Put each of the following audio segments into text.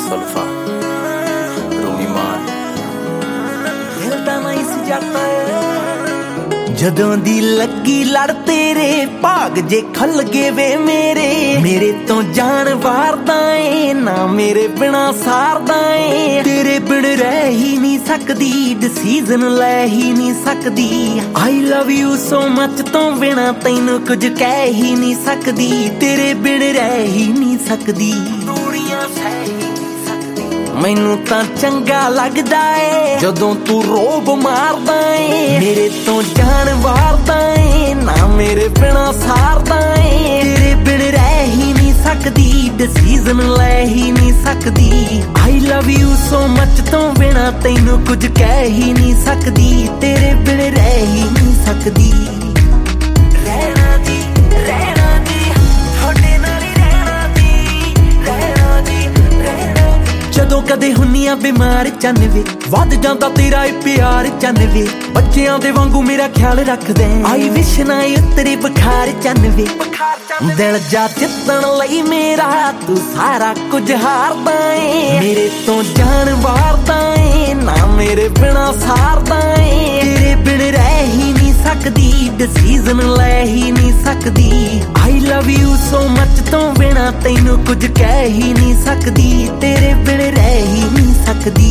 ਸੁਲਫਾ ਰੂਮੀ ਮਾਨ ਦਿਲ ਦਾ ਨਹੀਂ ਸੀ ਜੱਟ ਜਦੋਂ ਦੀ ਲੱਗੀ ਲੜ ਤੇਰੇ ਭਾਗ ਜੇ ਖੁੱਲ ਗਏ ਵੇ ਮੇਰੇ ਤੋਂ ਜਾਨ ਵਾਰਦਾ ਏ ਨਾ ਮੇਰੇ ਬਿਨਾ ਸਾਰਦਾ ਏ ਤੇਰੇ ਬਿਨ ਰਹਿ ਹੀ ਨਹੀਂ ਸਕਦੀ ਡਿਸੀਜ਼ਨ ਲੈ ਹੀ ਨਹੀਂ ਸਕਦੀ ਆਈ ਲਵ ਯੂ ਸੋ ਮੱਚ ਤੋਂ ਬਿਨਾ ਤੈਨੂੰ ਕੁਝ ਕਹਿ ਹੀ ਨਹੀਂ ਸਕਦੀ ਤੇਰੇ ਬਿਨ ਰਹਿ ਹੀ ਨਹੀਂ ਸਕਦੀ ਦੂਰੀਆਂ ਸਹਿ ਮੈਨੂੰ ਤਾਂ ਚੰਗਾ ਲੱਗਦਾ ਏ ਜਦੋਂ ਤੂੰ ਰੋਬ ਮਾਰਦਾ ਏ ਮੇਰੇ ਤੋਂ ਜਾਨ ਵਾਰਦਾ ਏ ਨਾ ਮੇਰੇ ਬਿਨਾ ਸਾਰਦਾ ਏ ਤੇਰੇ ਬਿਨ ਰਹਿ ਹੀ ਨਹੀਂ ਸਕਦੀ ਡਿਸੀਜ਼ਨ ਲੈ ਹੀ ਨਹੀਂ ਸਕਦੀ ਆਈ ਲਵ ਯੂ ਸੋ ਮੱਚ ਤੋਂ ਬਿਨਾ ਤੈਨੂੰ ਕੁਝ ਕਹਿ ਹੀ ਨਹੀਂ ਸਕਦੀ ਤੇਰੇ ਬਿਨ ਰਹਿ ਹੀ ਨਹੀਂ ਸਕਦੀ ਰਹਿਣਾ ਦੀ ਤੁਹਾਡੇ ਨਾਲ ਹੀ ਰਹਿਣਾ ਦੀ ਜਦੋਂ ਕਦੇ ਹੁੰਨੀਆਂ ਬਿਮਾਰ ਚੰਨ ਵੇ ਵੱਧ ਜਾਂਦਾ ਤੇਰਾ ਏ ਪਿਆਰ ਚੰਨ ਵੇ ਬੱਚਿਆਂ ਦੇ ਵਾਂਗੂ ਮੇਰਾ ਖਿਆਲ ਰੱਖਦੇ ਆਈ ਵਿਸ਼ ਨਾ ਉਤਰੇ ਬੁਖਾਰ ਚੰਨ ਵੇ ਦਿਲ ਜਾ ਜਿੱਤਣ ਲਈ ਮੇਰਾ ਤੂੰ ਸਾਰਾ ਕੁਝ ਹਾਰਦਾ ਏ ਮੇਰੇ ਤੋਂ ਜਾਨ ਵਾਰਦਾ ਏ ਨਾ ਮੇਰੇ ਬਿਨਾ ਸਾਰਦਾ ਏ ਤੇਰੇ ਬਿਨ ਰਹਿ ਹੀ ਨਹੀਂ ਸਕਦੀ ਡਿਸੀਜ਼ਨ ਲੈ ਹੀ ਨਹੀਂ ਸਕਦੀ ਆਈ ਲਵ ਯੂ ਸੋ ਮੱਚ ਤੋਂ ਬਿਨਾ ਤੈਨੂੰ ਕੁਝ ਕਹਿ ਹੀ ਨਹੀਂ ਸਕਦੀ ਤੇਰੇ ਬਿਨ ਰਹਿ ਹੀ ਨਹੀਂ ਸਕਦੀ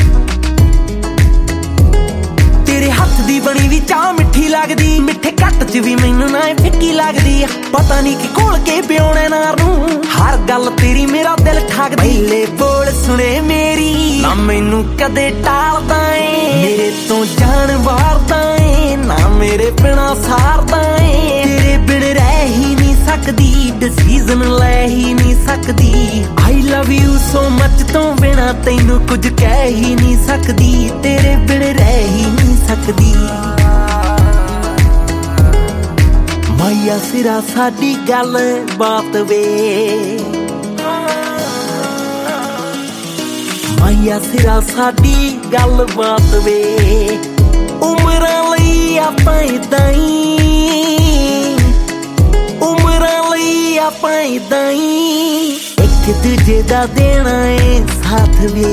ਤੇਰੇ ਹੱਥ ਦੀ ਬਣੀ ਵੀ ਚਾਹ ਮਿੱਠੀ ਲੱਗਦੀ ਮਿੱਠੇ ਘੱਟ ਚ ਵੀ ਮੈਨੂੰ ਨਾ ਫਿੱਕੀ ਲੱਗਦੀ ਪਤਾ ਨਹੀਂ ਕਿ ਘੋਲ ਕੇ ਪਿਉਣੇ ਨਾਰ ਨੂੰ ਹਰ ਗੱਲ ਤੇਰੀ ਮੇਰਾ ਦਿਲ ਠਾਕਦੀ ਪਹਿਲੇ ਬੋਲ ਸੁਣੇ ਮੇਰੀ ਨਾ ਮੈਨੂੰ ਕਦੇ ਟਾਲਦਾ ਏ ਮੇਰੇ ਤੋਂ ਜਾਨ ਵਾਰਦਾ ਏ ਨਾ ਮੇਰੇ ਬਿਨਾ ਸਾਰਦਾ ਏ ਤੇਰੇ ਬਿਨ ਰਹਿ ਹੀ ਨਹੀਂ ਸਕਦੀ ਡਿਸੀਜ਼ਨ ਲੈ ਹੀ ਨਹੀਂ ਸਕਦੀ ਆਈ ਲਵ ਯੂ ਸੋ ਮੱਚ ਤੋਂ ਬਿਨਾ ਤੈਨੂੰ ਕੁਝ ਕਹਿ ਹੀ ਨਹੀਂ ਸਕਦੀ ਤੇਰੇ ਬਿਨ ਰਹਿ ਹੀ ਨਹੀਂ ਸਕਦੀ ਮਾਇਆ ਸਿਰਾ ਸਾਡੀ ਗੱਲ ਬਾਤ ਵੇ ਮਾਇਆ ਸਿਰਾ ਸਾਡੀ ਗੱਲ ਬਾਤ ਵੇ ਉਮਰਾਂ ਲਈ ਆਪਾਂ ਏਦਾਂ ਹੀ ਆਪਾਂ ਏਦਾਂ ਹੀ ਇੱਕ ਦੂਜੇ ਦਾ ਦੇਣਾ ਏ ਸਾਥ ਵੇ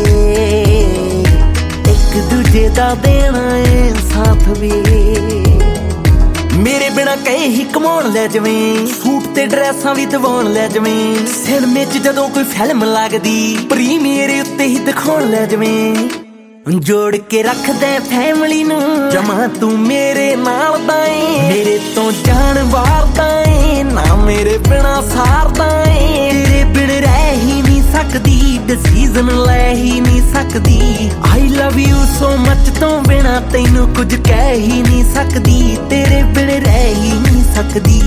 ਇੱਕ ਦੂਜੇ ਦਾ ਦੇਣਾ ਏ ਸਾਥ ਵੇ ਮੇਰੇ ਬਿਨਾ ਕਹੇ ਹੀ ਕਮਾਉਣ ਲੈ ਜਵੇਂ ਸੂਟ ਤੇ ਡਰੈਸਾਂ ਵੀ ਦਵਾਉਣ ਲੈ ਜਵੇਂ ਸਿਨੇਮੇ 'ਚ ਜਦੋਂ ਕੋਈ ਫਿਲਮ ਲੱਗਦੀ ਪ੍ਰੀਮੀਅਰ ਉੱਤੇ ਹੀ ਦਿਖਾਉਣ ਲੈ ਜਵੇਂ ਜੋੜ ਕੇ ਰੱਖਦੇ ਫੈਮਿਲੀ ਨੂੰ ਜਮਾ ਤੂੰ ਮੇਰੇ ਨਾਲ ਦਾ ਏ ਮੇਰੇ ਤੋਂ ਜਾਨ ਵਾਰਦਾ ਏ ਨਾ ਮੇਰੇ ਬਿਨਾ ਸਾਰਦਾ ਏ ਤੇਰੇ ਬਿਨ ਰਹਿ ਹੀ ਨਹੀਂ ਸਕਦੀ ਡਿਸੀਜ਼ਨ ਲੈ ਹੀ ਨਹੀਂ ਸਕਦੀ ਆਈ ਲਵ ਯੂ ਸੋ ਮੱਚ ਤੋਂ ਬਿਨਾ ਤੈਨੂੰ ਕੁਝ ਕਹਿ ਹੀ ਨਹੀਂ ਸਕਦੀ ਤੇਰੇ ਬਿਨ ਰਹਿ ਹੀ ਨਹੀਂ ਸਕਦੀ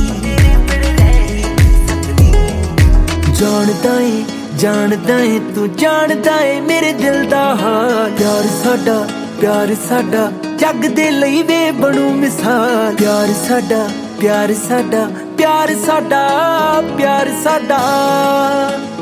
ਜਾਣਦਾ ਏ ਤੂੰ ਜਾਣਦਾ ਏ ਮੇਰੇ ਦਿਲ ਦਾ ਹਾਲ ਪਿਆਰ ਸਾਡਾ ਜੱਗ ਦੇ ਲਈ ਵੇ ਬਣੂ ਮਿਸਾਲ ਪਿਆਰ ਸਾਡਾ